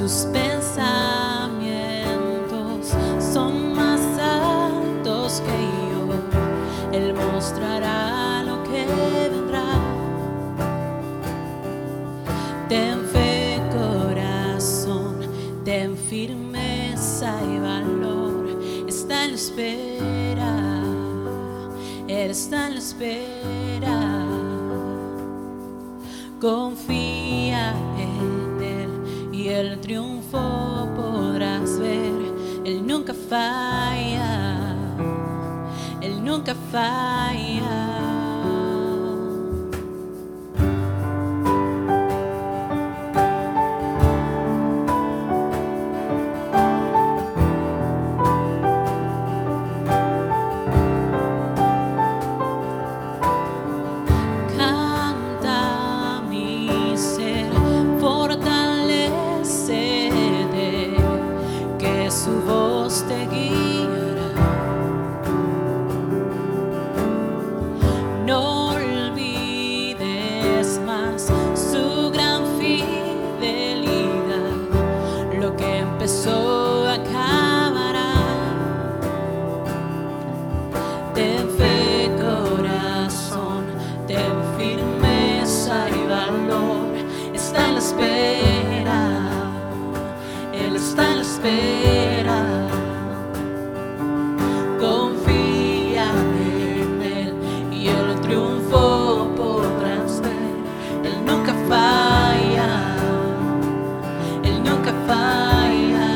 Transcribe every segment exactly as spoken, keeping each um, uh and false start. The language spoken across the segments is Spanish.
Tus pensamientos son más altos que yo. Él mostrará lo que vendrá. Ten fe, corazón, ten firmeza y valor. Está en la espera, Él está en la espera. Confía en Él y el triunfo podrás ver. Él nunca falla, Él nunca falla. Su voz te guiará. No olvides más su gran fidelidad. Lo que empezó acabará. Ten fe, corazón, ten firmeza y valor. Está en la espera, Él está en la espera. Confía en Él y el triunfo podrás ver. Él nunca falla, Él nunca falla.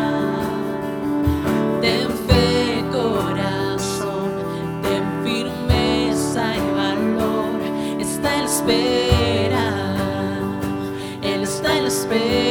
Ten fe, corazón, ten firmeza y valor. Está en la espera, Él está en la espera.